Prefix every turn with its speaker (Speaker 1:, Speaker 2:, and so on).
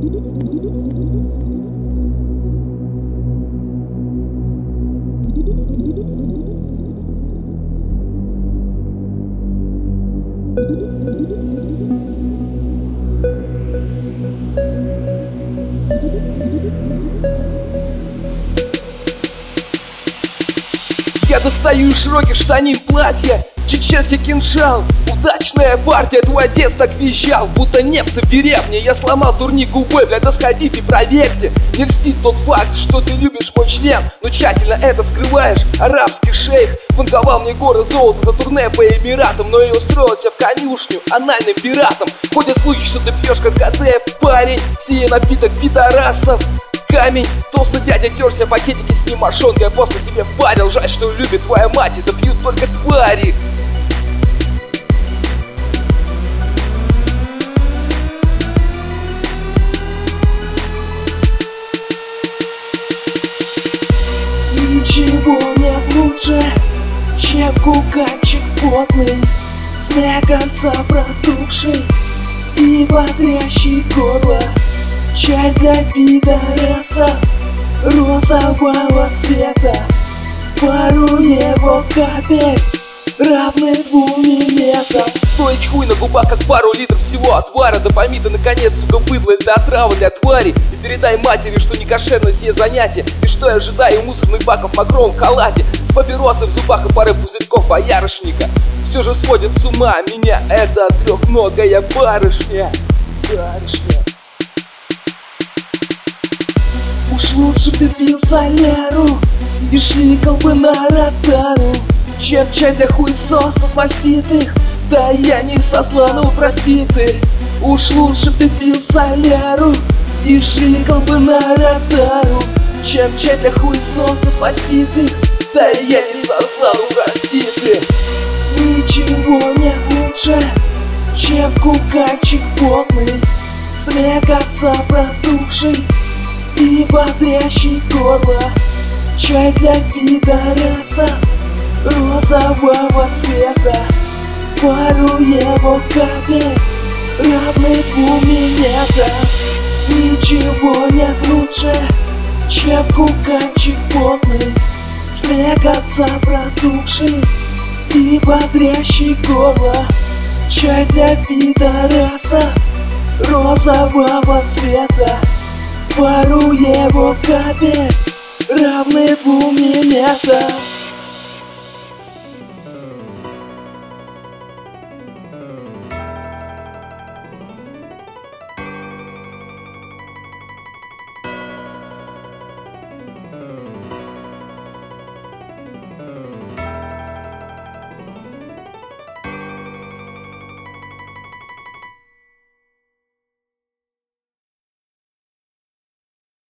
Speaker 1: Я достаю из широких штанин платья, чеченский кинжал. Удачная партия, твой отец так визжал, будто немцы в деревне. Я сломал турник губой, блядь, да сходите, проверьте. Не льстит тот факт, что ты любишь мой член, но тщательно это скрываешь. Арабский шейх банковал мне горы золота за турне по Эмиратам, но я устроился в конюшню анальным пиратом. Ходят слухи, что ты пьешь каркаде, парень, сие напиток пидорасов. Камень, толстый дядя терся пакетики с ним мошонкой, а после тебе парил. Жаль, что любит твоя мать, это пьют только твари. Ничего нет лучше, чем куканчик потный, с до конца протухший и бодрящий горло. Чай для пидораса розового цвета, пару его капель равны 2 миллиметрам. То есть хуй на губах, как пару литров всего отвара. Да пойми ты наконец, сука, быдло, это отрава для твари. И передай матери, что не кошерно сие занятие, и что я ожидаю мусорных баков в мокровом халате, с папиросой в зубах и пары пузырьков боярышника. Все же сводит с ума меня эта трехногая барышня. Уж лучше ты пил соляру и шликал бы на ротару, чем чай для хуесосов маститых. Да я не со зла, ну прости ты. Уж лучше ты пил соляру и шликал бы на ротару, чем чай для хуесосов маститых. Да я не со зла, ну прости ты. Ничего нет лучше, чем куканчик потный, с конца протухший и бодрящий горло. Чай для пидораса розового цвета, пару его капель равны 2 миллиметрам. Ничего нет лучше, чем куканчик потный, с конца протухший и бодрящий горло. Чай для пидораса розового цвета, пару его капель равны 2 миллиметрам.